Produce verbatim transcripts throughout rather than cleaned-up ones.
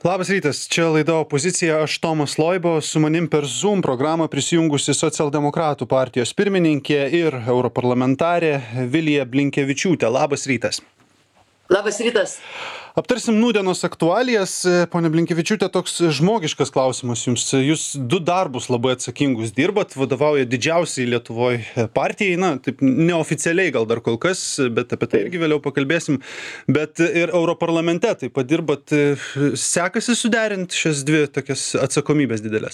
Labas rytas, čia laida Opozicija, aš Tomas Loibo, su manim per Zoom programą prisijungusi Socialdemokratų partijos pirmininkė ir europarlamentarė Vilija Blinkevičiūtė. Labas rytas. Labas rytas. Aptarsim nūdienos aktualijas. Ponia Blinkevičiūtė, toks žmogiškas klausimas jums. Jūs du darbus labai atsakingus dirbat, vadovauja didžiausiai Lietuvoje partijai, na, taip neoficialiai gal dar kol kas, bet apie tai irgi vėliau pakalbėsim. Bet ir europarlamente taip pat dirbat. Sekasi suderinti šias dvi tokias atsakomybės didelės?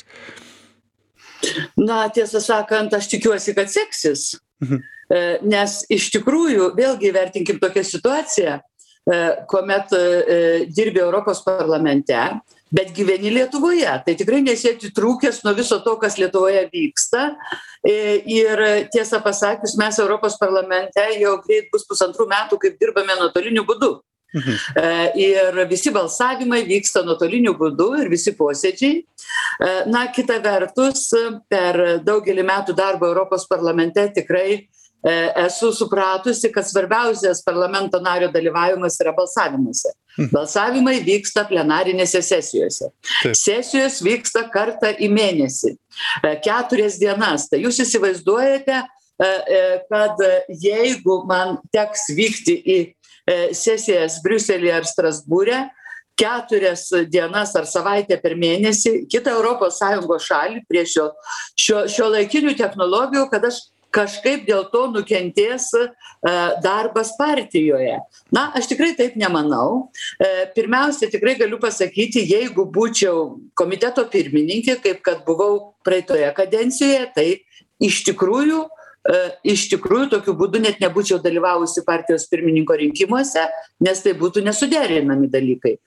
Na, tiesą sakant, aš tikiuosi, kad seksis. Mhm. Nes iš tikrųjų, vėlgi vertinkim tokią situaciją, kuomet dirbi Europos parlamente, bet gyveni Lietuvoje. Tai tikrai nesi atitrūkęs nuo viso to, kas Lietuvoje vyksta. Ir tiesą pasakius, mes Europos parlamente jau greit bus pusantrų metų, kaip dirbame nuotoliniu būdu. Mhm. Ir visi balsavimai vyksta nuotoliniu būdu ir visi posėdžiai. Na, kita vertus, per daugelį metų darbo Europos parlamente tikrai esu supratusi, kad svarbiausias parlamento nario dalyvavimas yra balsavimuose. Balsavimai vyksta plenarinėse sesijose. Taip. Sesijos vyksta kartą į mėnesį, keturias dienas. Tai jūs įsivaizduojate, kad jeigu man teks vykti į sesijas Briuselyje ar Strasbūre, keturias dienas ar savaitę per mėnesį, kitą Europos Sąjungos šalį prie šio, šio, šio laikinių technologijų, kad aš kažkaip dėl to nukentės darbas partijoje. Na, aš tikrai taip nemanau. Pirmiausia, tikrai galiu pasakyti, jeigu būčiau komiteto pirmininkė, kaip kad buvau praeitoje kadencijoje, tai iš tikrųjų, iš tikrųjų tokiu būdu net nebūčiau dalyvavusi partijos pirmininko rinkimuose, nes tai būtų nesuderinami dalykai.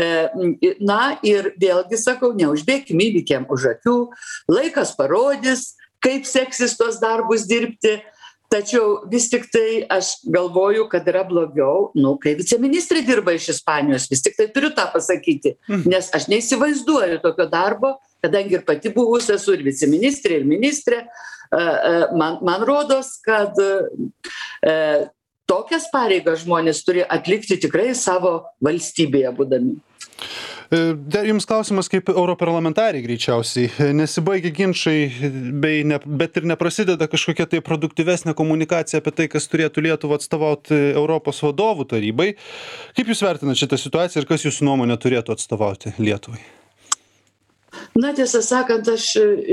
Na ir vėlgi sakau, neužbėkim įvykiam už akių, laikas parodys, kaip seksis tos darbus dirbti, tačiau vis tik tai aš galvoju, kad yra blogiau, nu, kai viceministrė dirba iš Ispanijos, vis tik tai turiu tą pasakyti, nes aš neįsivaizduoju tokio darbo, kadangi ir pati buvus esu ir viceministrė, ir ministrė, man, man rodos, kad e, tokias pareigas žmonės turi atlikti tikrai savo valstybėje būdami. Dar jums klausimas kaip europarlamentariai greičiausiai. Nesibaigia ginčai, bei ne, bet ir neprasideda kažkokia tai produktyvesnė komunikacija apie tai, kas turėtų Lietuvą atstovauti Europos vadovų tarybai. Kaip jūs vertinate šitą situaciją ir kas jūsų nuomonė turėtų atstovauti Lietuvai? Na, tiesą sakant, aš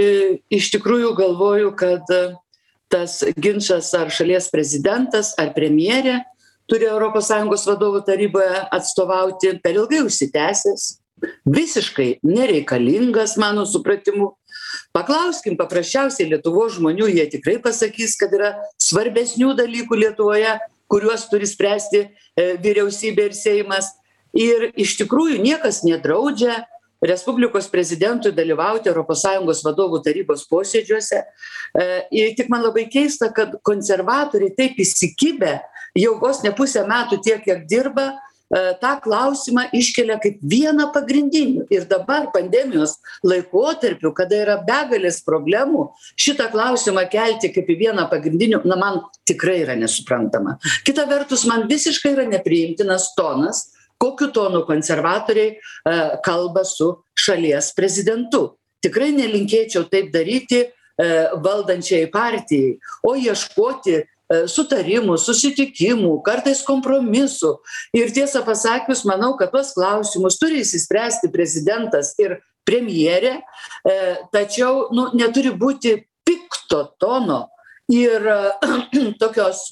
iš tikrųjų galvoju, kad tas ginčas ar šalies prezidentas, ar premjerė turi Europos Sąjungos vadovų taryboje atstovauti per ilgai užsitęsęs, visiškai nereikalingas mano supratimu. Paklauskim paprasčiausiai Lietuvos žmonių, jie tikrai pasakys, kad yra svarbesnių dalykų Lietuvoje, kuriuos turi spręsti vyriausybė ir Seimas. Ir iš tikrųjų niekas nedraudžia Respublikos prezidentui dalyvauti Europos Sąjungos vadovų tarybos posėdžiuose. Ir tik man labai keista, kad konservatoriai taip įsikibę, jau vos ne pusę metų tiek, kiek dirba, tą klausimą iškelia kaip vieną pagrindinių. Ir dabar pandemijos laikotarpiu, kada yra begalės problemų, šitą klausimą kelti kaip į vieną pagrindinių, na, man tikrai yra nesuprantama. Kita vertus, man visiškai yra nepriimtinas tonas, kokiu tonu konservatoriai uh, kalba su šalies prezidentu. Tikrai nelinkėčiau taip daryti uh, valdančiai partijai, o ieškoti uh, sutarimų, susitikimų, kartais kompromisų. Ir tiesą pasakius, manau, kad tuos klausimus turi įsispręsti prezidentas ir premjerė, uh, tačiau nu, neturi būti pikto tono ir uh, tokios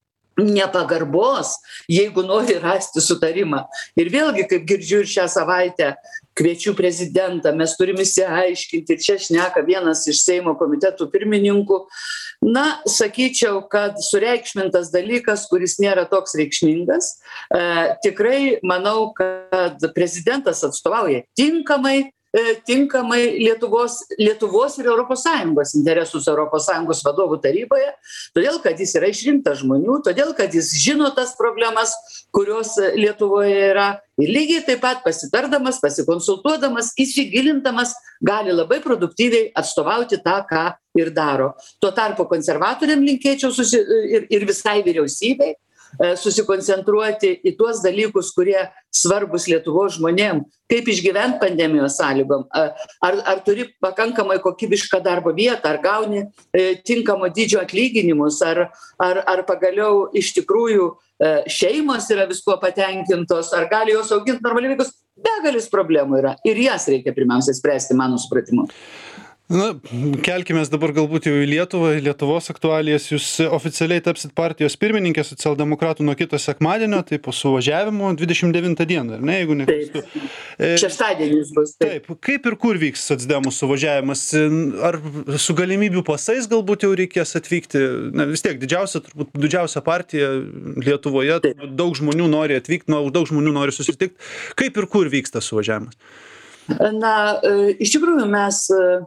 nepagarbos, jeigu nori rasti sutarimą. Ir vėlgi, kaip girdžiu ir šią savaitę, kviečiu prezidentą, mes turim išsiaiškinti, ir čia šneka vienas iš Seimo komitetų pirmininkų. Na, sakyčiau, kad sureikšmintas dalykas, kuris nėra toks reikšmingas, e, tikrai manau, kad prezidentas atstovauja tinkamai, tinkamai Lietuvos, Lietuvos ir Europos Sąjungos interesus Europos Sąjungos vadovų taryboje, todėl, kad jis yra išrinktas žmonių, todėl, kad jis žino tas problemas, kurios Lietuvoje yra, ir lygiai taip pat pasitardamas, pasikonsultuodamas, įsigilindamas, gali labai produktyviai atstovauti tą, ką ir daro. Tuo tarpu konservatoriam linkėčiau susi... ir, ir visai vyriausybei susikoncentruoti į tuos dalykus, kurie svarbus Lietuvos žmonėm, kaip išgyventi pandemijos sąlygom, ar, ar turi pakankamai kokybišką darbo vietą, ar gauni e, tinkamo dydžio atlyginimus, ar, ar, ar pagaliau iš tikrųjų e, šeimos yra viskuo patenkintos, ar gali jos auginti normaliai vaikus, begalis problemų yra ir jas reikia pirmiausia spręsti, mano supratimu. Na, kelkimės dabar galbūt jau į Lietuvą, į Lietuvos aktualijas. Jūs oficialiai tapsit partijos pirmininkė socialdemokratų nuo kito sekmadienio, tai po suvažiavimo dvidešimt devintą dieną, ar ne, jeigu neklystu. Šeštadienis bus. Taip. taip, kaip ir kur vyks socdemų suvažiavimas? Ar su galimybių pasais galbūt jau reikės atvykti? Na, vis tiek didžiausia, turbūt didžiausia partija Lietuvoje, daug žmonių nori atvykti, daug žmonių nori susitikti. Kaip ir kur vyksta suvažiavimas? Na, iš tikrųjų mes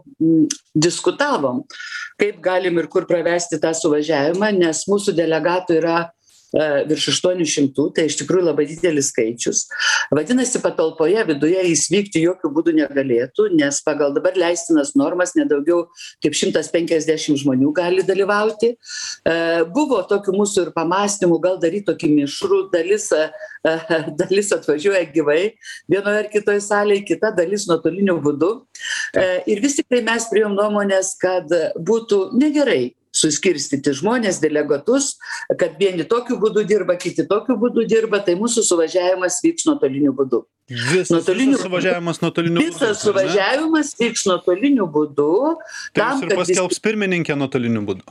diskutavom, kaip galim ir kur pravesti tą suvažiavimą, nes mūsų delegatų yra virš aštuonių šimtų, tai iš tikrųjų labai didelis skaičius. Vadinasi, patalpoje viduje jis vykti jokių būdų negalėtų, nes pagal dabar leistinas normas nedaugiau kaip šimtas penkiasdešimt žmonių gali dalyvauti. Buvo tokių mūsų ir pamastymų, gal daryti tokį mišrų, dalis, dalis atvažiuoja gyvai, vienoje ar kitoje salėje, kita dalis nuotoliniu būdu. Ir vis tik tai mes priėjom nuomonės, kad būtų negerai suskirstyti žmonės, delegatus, kad vieni tokiu būdu dirba, kiti tokiu būdu dirba, tai mūsų suvažiavimas vyks nuotoliniu būdu. Vis, nuotoliniu visas suvažiavimas nuotoliniu visas būdu. Visas suvažiavimas vyks nuotoliniu būdu. Tai tam, ir paskelbs vis... pirmininkė nuotoliniu būdu.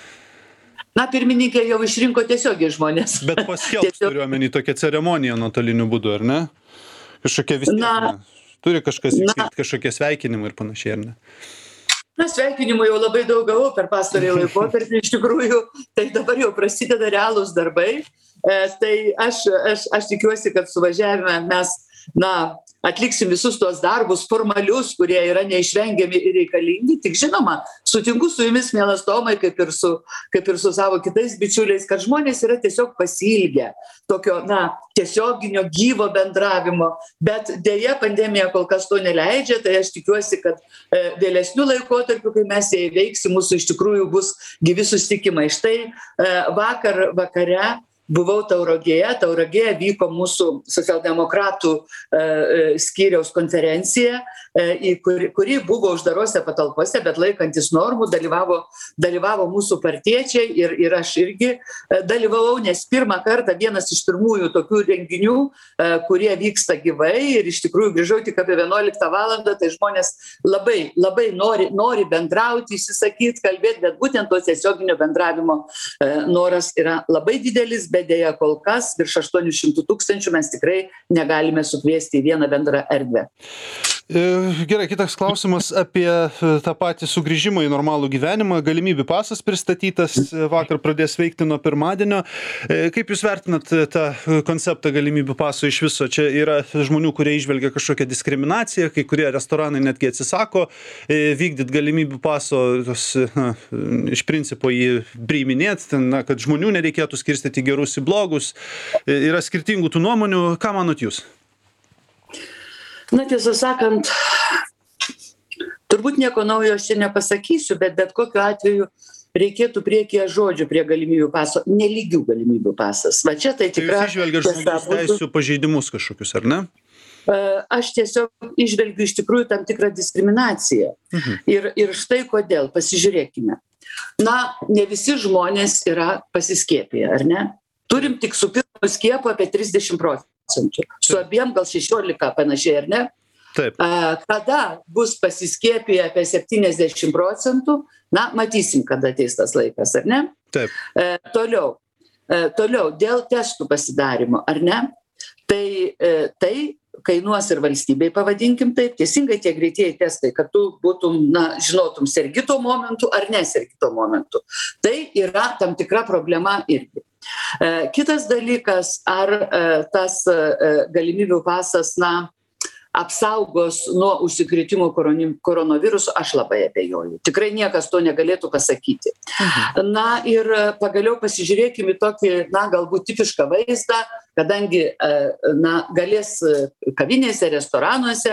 Na, pirmininkė jau išrinko tiesiogiai žmonės. Bet paskelbs Tiesiog... turiuomenį tokią ceremoniją nuotoliniu būdu, ar ne? Kažkokia vis tiek, Na, turi kažkas vykti, kažkokie sveikinimai ir panašiai, ar ne? Na, sveikinimų jau labai daug gavau per pastarąjį laikotarpį, iš tikrųjų, tai dabar jau prasideda realūs darbai. E, tai aš, aš, aš tikiuosi, kad suvažiavime mes, na, atliksim visus tuos darbus formalius, kurie yra neišvengiami ir reikalingi. Tik žinoma, sutinku su jumis, mielas Tomai, kaip ir su, kaip ir su savo kitais bičiuliais, kad žmonės yra tiesiog pasiilgę tokio, na, tiesioginio gyvo bendravimo, bet dėja pandemija kol kas to neleidžia, tai aš tikiuosi, kad e, vėlesnių laikotarpių, kai mes ją įveiksim, mūsų iš tikrųjų bus gyvi susitikimai. Štai e, vakar vakare buvau Tauragėje, Tauragėje vyko mūsų socialdemokratų e, skyriaus konferencija, e, kuri, kuri buvo uždarose patalpose, bet laikantis normų dalyvavo, dalyvavo mūsų partiečiai ir, ir aš irgi dalyvavau, nes pirmą kartą vienas iš pirmųjų tokių renginių, e, kurie vyksta gyvai ir iš tikrųjų grįžau tik apie vienuoliktą valandą, tai žmonės labai, labai nori, nori bendrauti, įsisakyti, kalbėti, bet būtent to tiesioginio bendravimo e, noras yra labai didelis, bet dėja kol kas virš aštuonių šimtų tūkstančių mes tikrai negalime sukviesti į vieną bendrą erdvę. Gerai, kitas klausimas apie tą patį sugrįžimą į normalų gyvenimą. Galimybių pasas pristatytas, vakar pradės veikti nuo pirmadienio. Kaip jūs vertinat tą konceptą galimybių paso iš viso? Čia yra žmonių, kurie įžvelgia kažkokią diskriminaciją, kai kurie restoranai netgi atsisako vykdyti galimybių paso, tos, na, iš principo jį priiminėti, na, kad žmonių nereikėtų skirstyti gerus į blogus. Yra skirtingų tų nuomonių. Ką manot jūs? Na, tiesą sakant, turbūt nieko naujo aš čia nepasakysiu, bet bet kokiu atveju reikėtų priekyje žodžių prie galimybių paso, nelygių galimybių pasas. Va čia tai tikra... Tai jūs išvelgia žmogaus teisių pažeidimus kažkokius, ar ne? Aš tiesiog išvelgiu iš tikrųjų tam tikrą diskriminaciją. Mhm. Ir, ir štai kodėl, pasižiūrėkime. Na, ne visi žmonės yra pasiskiepiję, ar ne? Turim tik su pirmu skiepu apie trisdešimt procentų. Su abiem gal šešiolika panašiai, ar ne? Taip. Kada bus pasiskiepiję apie septyniasdešimt procentų, na, matysim, kada ateis tas laikas, ar ne? Taip. E, toliau, e, toliau, dėl testų pasidarimo, ar ne? Tai, e, tai kainuos ir valstybei, pavadinkim taip, teisingai tie greitieji testai, kad tu būtum, na, žinotum, sergi tuo momentu ar nesergi tuo momentu. Tai yra tam tikra problema irgi. E, kitas dalykas, ar e, tas e, galimybių pasas, na, apsaugos nuo užsikrėtimo koronavirusu, aš labai abejoju. Tikrai niekas to negalėtų pasakyti. Mhm. Na ir pagaliau pasižiūrėkime į tokį, na, galbūt tipišką vaizdą, kadangi, na, galės kavinėse, restoranuose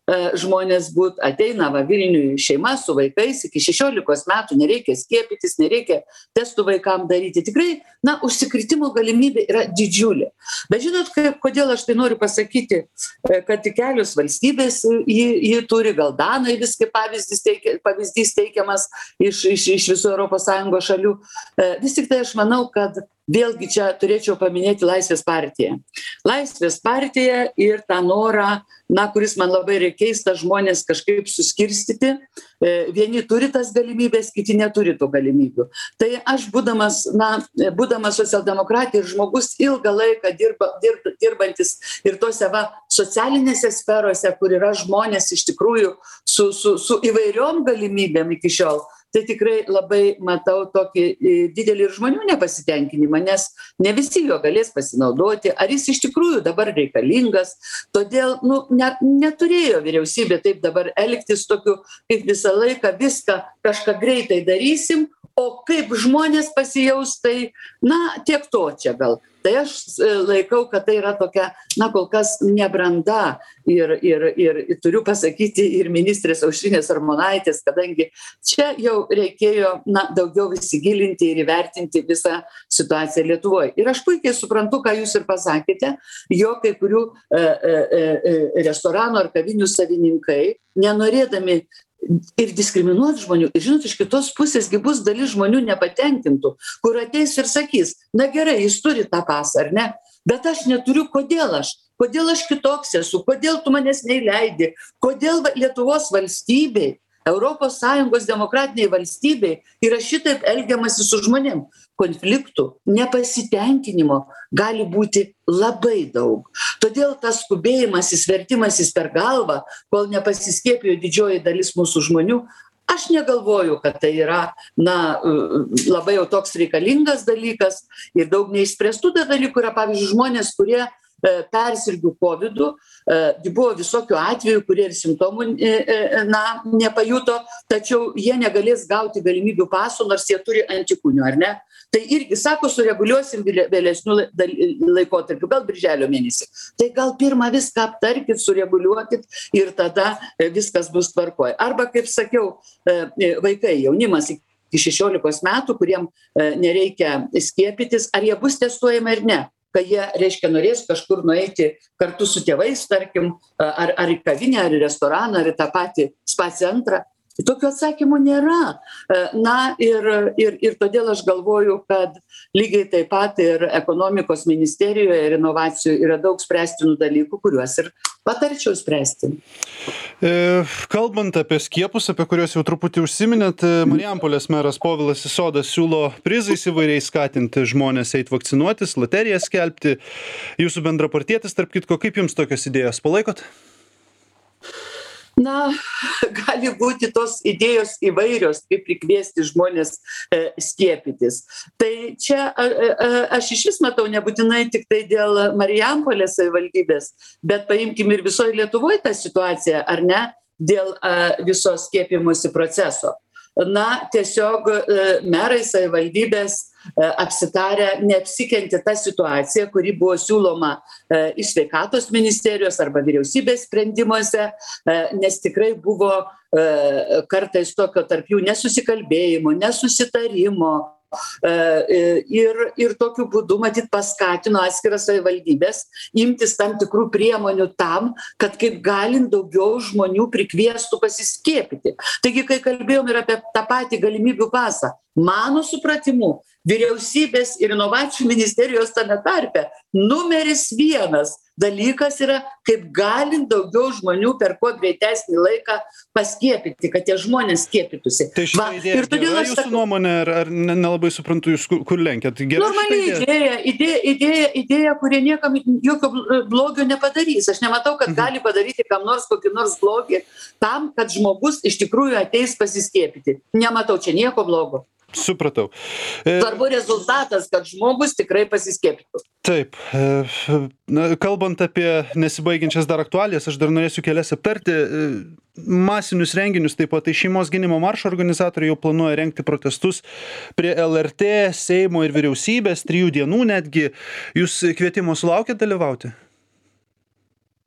žmonės būt, ateina va Vilniui šeima su vaikais, iki šešiolikos metų nereikia skiepytis, nereikia testų vaikam daryti. Tikrai, na, užsikrėtimo galimybė yra didžiulė. Bet žinot, kaip, kodėl aš tai noriu pasakyti, kad tik kelios valstybės jį, jį turi, gal Danai viskai pavyzdys, teikia, pavyzdys teikiamas iš, iš, iš visų Europos Sąjungos šalių. Vis tik tai aš manau, kad vėlgi čia turėčiau paminėti Laisvės partiją. Laisvės partija ir tą norą, na, kuris man labai yra keista, žmonės kažkaip suskirstyti. Vieni turi tas galimybės, kiti neturi tų galimybių. Tai aš būdamas, na, būdamas socialdemokratija ir žmogus ilgą laiką dirba, dirba, dirbantis ir tose va socialinėse sferose, kur yra žmonės iš tikrųjų su, su, su įvairiom galimybėm iki šiol, tai tikrai labai matau tokį didelį ir žmonių nepasitenkinimą, nes ne visi jo galės pasinaudoti, ar jis iš tikrųjų dabar reikalingas. Todėl nu, ne, neturėjo vyriausybė taip dabar elgtis tokiu, kaip visą laiką viską kažką greitai darysim, o kaip žmonės pasijaus, tai na tiek to čia gal. Tai aš laikau, kad tai yra tokia, na, kol kas nebranda ir, ir, ir turiu pasakyti ir ministrės Aušrinės Armonaitės, kadangi čia jau reikėjo, na, daugiau įsigilinti ir įvertinti visą situaciją Lietuvoje. Ir aš puikiai suprantu, ką jūs ir pasakėte, jo kai kurių e, e, restoranų ar kavinių savininkai, nenorėdami ir diskriminuot žmonių. Ir žinot, iš kitos pusėsgi bus dalis žmonių nepatenkintų, kur ateis ir sakys, na gerai, jis turi tą pasą, ar ne? Bet aš neturiu, kodėl aš? Kodėl aš kitoks esu? Kodėl tu manęs neįleidi? Kodėl Lietuvos valstybei, Europos Sąjungos demokratiniai valstybei yra šitaip elgiamasi su žmonėm? Konfliktų, nepasitenkinimo gali būti labai daug. Todėl tas skubėjimasis, vertimasis per galvą, kol nepasiskiepijo didžioji dalis mūsų žmonių, aš negalvoju, kad tai yra, na, labai jau toks reikalingas dalykas ir daug neišspręstų dalykų yra, pavyzdžiui, žmonės, kurie persirgių kovidu, buvo visokių atvejų, kurie ir simptomų, na, nepajuto, tačiau jie negalės gauti galimybių pasų, nors jie turi antikūnių, ar ne? Tai irgi, sako, sureguliuosim vėlesnių laikotarpių, gal birželio mėnesį. Tai gal pirmą viską aptarkit, sureguliuokit ir tada viskas bus tvarkoj. Arba, kaip sakiau, vaikai, jaunimas iki šešiolikos metų, kuriem nereikia skiepytis, ar jie bus testuojami ar ne. Kai jie, reiškia, norės kažkur nueiti kartu su tėvais, tarkim, ar, ar į kavinę, ar į restoraną, ar į tą patį spa centrą. Tokių atsakymų nėra. Na ir, ir, ir todėl aš galvoju, kad lygiai taip pat ir ekonomikos ministerijoje ir inovacijų yra daug spręstinų dalykų, kuriuos ir patarčiau spręsti. Kalbant apie skiepus, apie kuriuos jau truputį užsiminėt, Marijampolės meras Povilas Isodas siūlo prizais įvairiai skatinti žmonės eiti vakcinuotis, loteriją skelbti. Jūsų bendrapartietis, tarp kitko, kaip jums tokios idėjos palaikot? Na, gali būti tos idėjos įvairios, kaip prikviesti žmonės e, skiepytis. Tai čia a, a, aš iš vis matau nebūtinai tik tai dėl Marijampolės savivaldybės, bet paimkim ir visoje Lietuvoje tą situaciją, ar ne, dėl a, viso skiepimosi proceso. Na, tiesiog e, merai savivaldybės apsitarę neapsikentė tą situaciją, kuri buvo siūloma e, iš sveikatos ministerijos arba vyriausybės sprendimuose, e, nes tikrai buvo e, kartais tokio tarp jų nesusikalbėjimo, nesusitarimo. Ir, ir tokiu būdu, matyt, paskatino atskiras savivaldybės imtis tam tikrų priemonių tam, kad kaip galint daugiau žmonių prikviestų pasiskiepyti. Taigi, kai kalbėjom ir apie tą patį galimybių pasą, mano supratimu, vyriausybės ir inovacijų ministerijos tame tarpe numeris vienas dalykas yra, kaip galint daugiau žmonių per kuo greitesnį laiką paskiepyti, kad tie žmonės skiepytųsi. Tai šitą idėją gera jūsų nuomonė, ar, ar nelabai suprantu jūs, kur lenkiat? Normali idėja, idėja, idėja, idėja, kurie niekam jokio blogio nepadarys. Aš nematau, kad gali padaryti kam nors kokį nors blogį tam, kad žmogus iš tikrųjų ateis pasiskiepyti. Nematau čia nieko blogo. Supratau. Svarbu rezultatas, kad žmogus tikrai pasiskiepytų. Taip. Na, kalbant apie nesibaigiančias dar aktualijas, aš dar norėsiu kelias aptarti. Masinius renginius, taip pat tai šeimos gynimo maršo organizatoriai jau planuoja rengti protestus prie L R T, Seimo ir vyriausybės, trijų dienų netgi. Jūs kvietimo sulaukėt dalyvauti?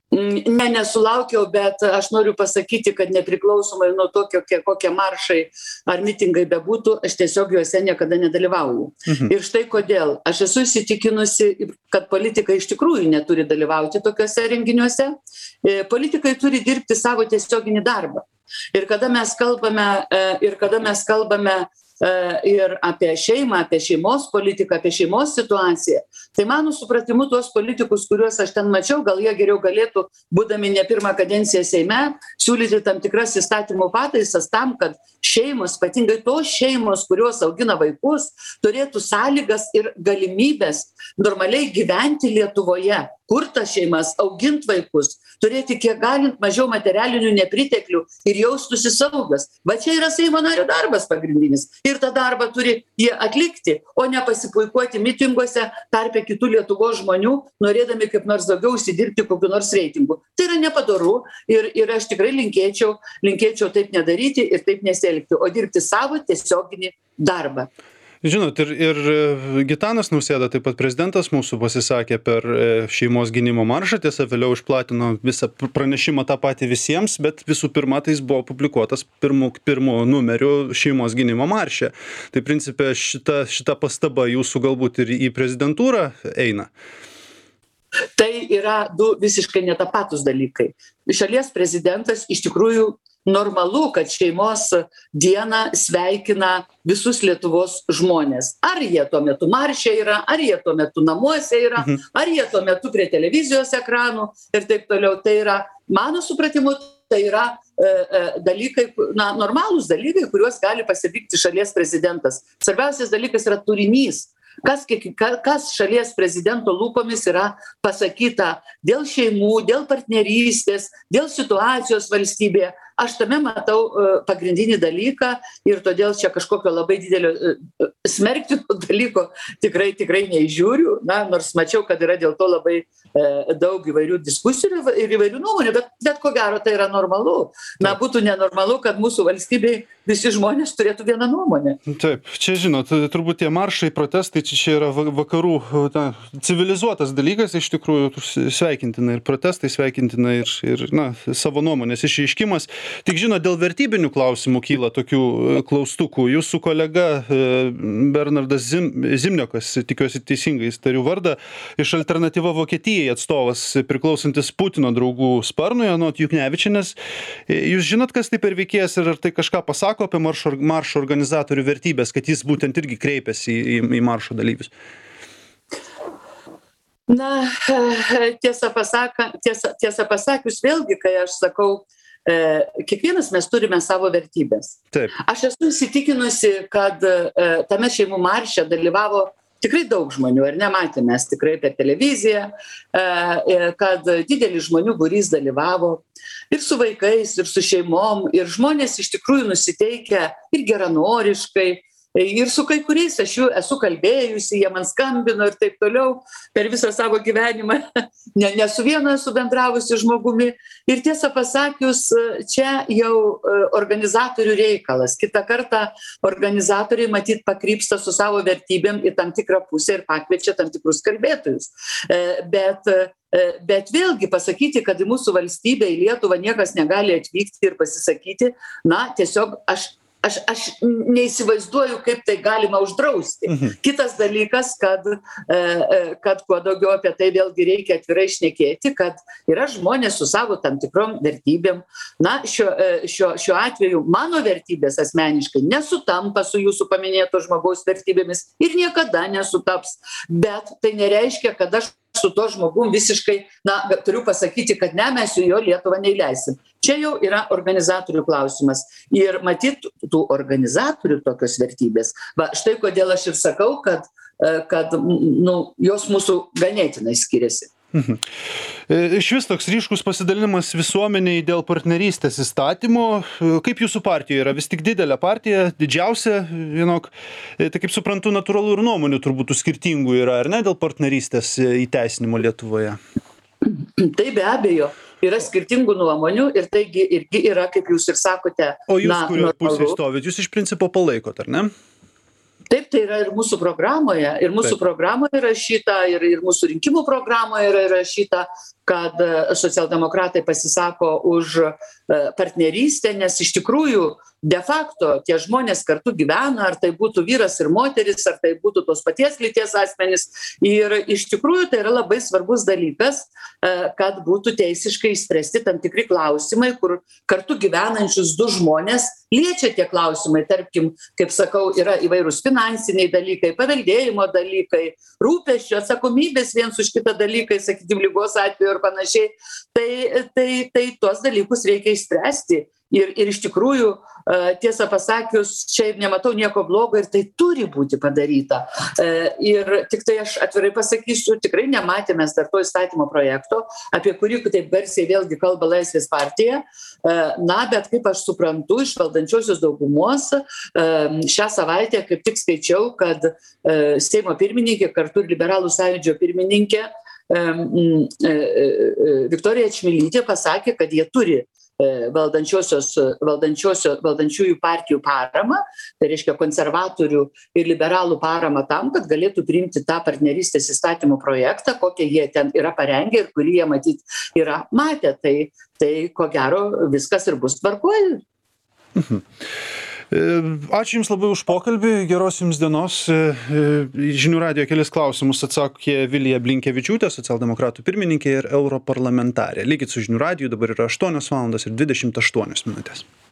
Ne, nesulaukiau, bet aš noriu pasakyti, kad nepriklausomai nuo to, kokie, kokie maršai ar mitingai bebūtų, aš tiesiog juose niekada nedalyvauju. Mhm. Ir štai kodėl. Aš esu įsitikinusi, kad politikai iš tikrųjų neturi dalyvauti tokiuose renginiuose. Politikai turi dirbti savo tiesioginį darbą. Ir kada mes kalbame, ir kada mes kalbame ir apie šeimą, apie šeimos politiką, apie šeimos situaciją. Tai mano supratimu, tuos politikus, kuriuos aš ten mačiau, gal jie geriau galėtų, būdami ne pirmą kadenciją Seime, siūlyti tam tikras įstatymų pataisas tam, kad šeimos, ypatingai tos šeimos, kurios augina vaikus, turėtų sąlygas ir galimybės normaliai gyventi Lietuvoje, kurti šeimas, auginti vaikus, turėti kiek galint mažiau materialinių nepriteklių ir jaustųsi saugas. Va čia yra Seimo nario darbas pagrindinis. Ir tą darbą turi jie atlikti, o ne pasipuikuoti mitinguose tarpe kitų Lietuvos žmonių, norėdami kaip nors daugiau užsidirbti kokiu nors reitingu. Tai yra nepadoru ir, ir aš tikrai linkėčiau, linkėčiau taip nedaryti ir taip nesielgti, o dirbti savo tiesioginį darbą. Žinot, ir, ir Gitanas Nausėda, taip pat prezidentas mūsų, pasisakė per šeimos gynimo maršą, tiesa, vėliau išplatino visą pranešimą tą patį visiems, bet visų pirma, tai jis buvo publikuotas pirmu, pirmu numeriu šeimos gynimo marše. Tai principė šita, šita pastaba jūsų galbūt ir į prezidentūrą eina. Tai yra du visiškai netapatus dalykai. Šalies prezidentas iš tikrųjų normalu, kad šeimos dieną sveikina visus Lietuvos žmonės. Ar jie tuo metu marše yra, ar jie tuo metu namuose yra, mhm. ar jie tuo metu prie televizijos ekranų ir taip toliau. Tai yra, mano supratimu, tai yra e, e, dalykai, na, normalūs dalykai, kuriuos gali pasirinkti šalies prezidentas. Svarbiausias dalykas yra turinys. Kas, kas šalies prezidento lūpomis yra pasakyta dėl šeimų, dėl partnerystės, dėl situacijos valstybėje. Aš tame matau pagrindinį dalyką ir todėl čia kažkokio labai didelio smerktino dalyko tikrai, tikrai neįžiūriu, na, nors mačiau, kad yra dėl to labai e, daug įvairių diskusijų ir įvairių nuomonių, bet, bet ko gero tai yra normalu. Na, būtų nenormalu, kad mūsų valstybėje visi žmonės turėtų vieną nuomonę. Taip, čia žinot, turbūt tie maršai, protestai, čia, čia yra vakarų na, civilizuotas dalykas, iš tikrųjų sveikintina ir protestai sveikintina ir, ir na, savo nuomonės išreiškimas. Tik žinot, dėl vertybinių klausimų kyla tokių klaustukų. Jūsų kolega Bernardas Zim, Zimniokas, tikiuosi teisingai tariu vardą, iš Alternatyva Vokietijai atstovas, priklausantis Putino draugų sparnui, anot Juknevičienės. Jūs žinot, kas tai per veikėjas ir ar tai kažką pasako apie maršo, maršo organizatorių vertybės, kad jis būtent irgi kreipiasi į, į maršo dalyvius? Na, tiesą, pasaka, tiesą, tiesą pasakius, vėlgi, kai aš sakau, kiekvienas mes turime savo vertybės. Taip. Aš esu įsitikinusi, kad tame šeimų marše dalyvavo tikrai daug žmonių, ir nematėme mes tikrai per televiziją, kad didelis žmonių būrys dalyvavo ir su vaikais, ir su šeimom, ir žmonės iš tikrųjų nusiteikę ir geranoriškai. Ir su kai kuriais aš jų esu kalbėjusi, jie man skambino ir taip toliau per visą savo gyvenimą. Ne, ne su vienu esu bendravusi žmogumi. Ir tiesą pasakius, čia jau organizatorių reikalas. Kitą kartą organizatoriai matyt pakrypsta su savo vertybėm į tam tikrą pusę ir pakviečia tam tikrus kalbėtojus. Bet, bet vėlgi pasakyti, kad į mūsų valstybę, į Lietuvą niekas negali atvykti ir pasisakyti, na, tiesiog aš Aš, aš neįsivaizduoju, kaip tai galima uždrausti. Mhm. Kitas dalykas, kad, kad kuo daugiau apie tai vėlgi reikia atvirai šnekėti, kad yra žmonės su savo tam tikrom vertybėm. Na, šiuo, šiuo, šiuo atveju mano vertybės asmeniškai nesutampa su jūsų paminėto žmogaus vertybėmis ir niekada nesutaps. Bet tai nereiškia, kad aš su to žmogum visiškai, na, turiu pasakyti, kad ne, mes į jo Lietuvą neįleisim. Čia jau yra organizatorių klausimas. Ir matyt, tų organizatorių tokios vertybės. Va, štai kodėl aš ir sakau, kad, kad nu, jos mūsų ganėtinai skiriasi. Mhm. Iš vis toks ryškus pasidalinimas visuomeniai dėl partnerystės įstatymo. Kaip jūsų partijoje yra? Vis tik didelė partija, didžiausia, vienok, tai kaip suprantu, natūralu ir nuomonių turbūt skirtingų yra, ar ne, dėl partnerystės įteisinimo Lietuvoje? Tai be abejo, yra skirtingų nuomonių ir taigi irgi yra, kaip jūs ir sakote, o jūs, na, kurio pusėje stovit, jūs iš principo palaikot, ar ne? Taip, tai yra ir mūsų programoje, ir mūsų Taip. programoje yra šita, ir, ir mūsų rinkimų programoje yra, yra šita, kad socialdemokratai pasisako už partnerystę, nes iš tikrųjų de facto tie žmonės kartu gyvena, ar tai būtų vyras ir moteris, ar tai būtų tos paties lyties asmenys. Ir iš tikrųjų tai yra labai svarbus dalykas, kad būtų teisiškai išspręsti tam tikri klausimai, kur kartu gyvenančius du žmonės liečia tie klausimai. Tarkim, kaip sakau, yra įvairūs finansiniai dalykai, paveldėjimo dalykai, rūpesčio, atsakomybės viens už kitą dalykai, sakykim, lygos atveju ir panašiai. Tai, tai, tai tuos dalykus reikia išspręsti. Ir, ir iš tikrųjų, tiesą pasakius, čia nematau nieko blogo ir tai turi būti padaryta. Ir tik tai aš atvirai pasakysiu, tikrai nematėme dar to įstatymo projekto, apie kurį taip garsiai vėlgi kalba Laisvės partija. Na, bet kaip aš suprantu, iš valdančiosios daugumos šią savaitę kaip tik skaičiau, kad Seimo pirmininkė kartu ir Liberalų sąjūdžio pirmininkė Viktorija Čmilytė pasakė, kad jie turi valdančiosios, valdančiosios, valdančiųjų partijų paramą, tai reiškia konservatorių ir liberalų paramą tam, kad galėtų priimti tą partnerystės įstatymo projektą, kokią jie ten yra parengę ir kurį jie matyt yra matę. Tai, tai ko gero viskas ir bus tvarkoj. Mhm. Ačiū Jums labai už pokalbį, geros Jums dienos. Žinių radijo kelis klausimus atsakė Vilija Blinkevičiūtė, socialdemokratų pirmininkė ir europarlamentarė. Likit su Žinių radiju, dabar yra aštuonios valandos ir dvidešimt aštuonios minutės.